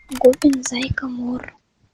Губин Зайка Мур.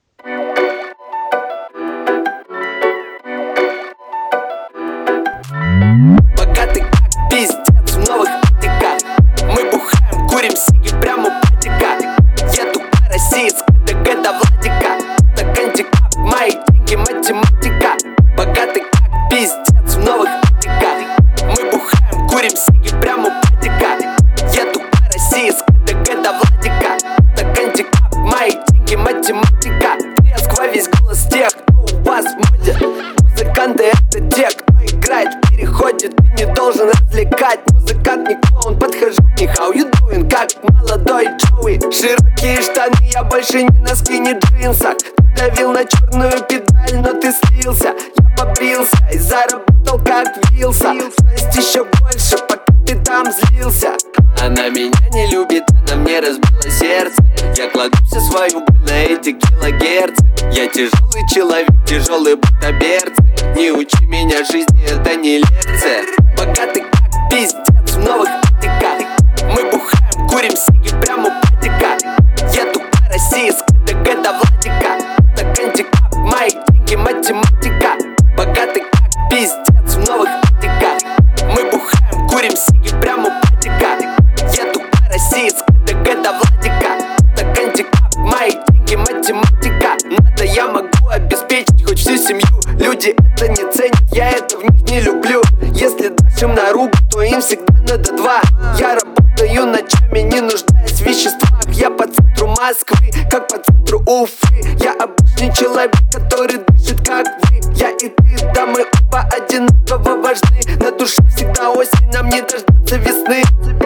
Богатый как пиздец в новых антиках. Мы бухаем, курим сиги прямо у патика. Еду по России, скрыто это Владика. Это антикап, мои деньги математика. Богатый как пиздец в новых антиках. Мы бухаем, курим сиги прямо у патика. Еду по России, скрыто это Владика. Это антикап, мои деньги математика. Треск во весь голос тех, кто у вас мутит. Музыканты это те, кто играет в переходе. Ты не должен развлекать. Музыкант не клоун, подхожу к них. How you doing? Как молодой Джоуи. Широкие штаны, я больше не носки, не джинсах. Ты давил на черную педаль, но ты слился. Я побрился и заработал как вилса. То есть еще больше, пока ты там злился. Она меня не любит, она мне разбила сердце. Я кладу всю свою боль на эти килогерцы. Я тяжелый человек, тяжелый будто берцы. Не учи меня жизни, это не лекция. Богатый как пиздец в новых антиках. Мы бухаем, курим сиги прямо у патика. Еду по России, скрыто это Владика. Это антикап, мои деньги математика. Богатый как пиздец в новых антиках. Мы бухаем, курим сиги прямо у патика. Еду по России, скрыто это Владика. Это антикап, мои деньги математика. Надо я могу обеспечить хоть всю семью. Люди это не ценят, я это в них не люблю. Если дашь им на руку, то им всегда надо два. Я работаю ночами, не нуждаясь в веществах. Я по центру Москвы, как по центру Уфы. Я обычный человек, который дышит как вы. Я и ты, да мы оба одинаково важны. На душе всегда осень, нам не дождаться весны.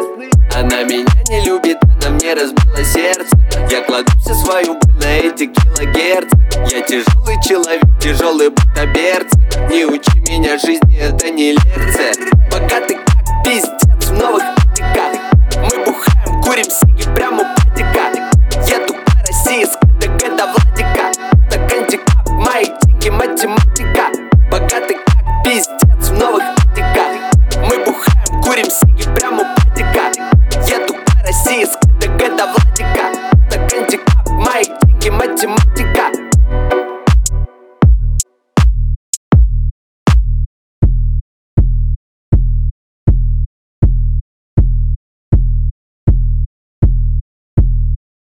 Она меня не любит, она мне разбила сердце. Я кладу всю свою боль на эти килогерцы. Я тяжелый человек, тяжелый будто берцы. Не учи меня жизни, это не лекция. Богатый как пиздец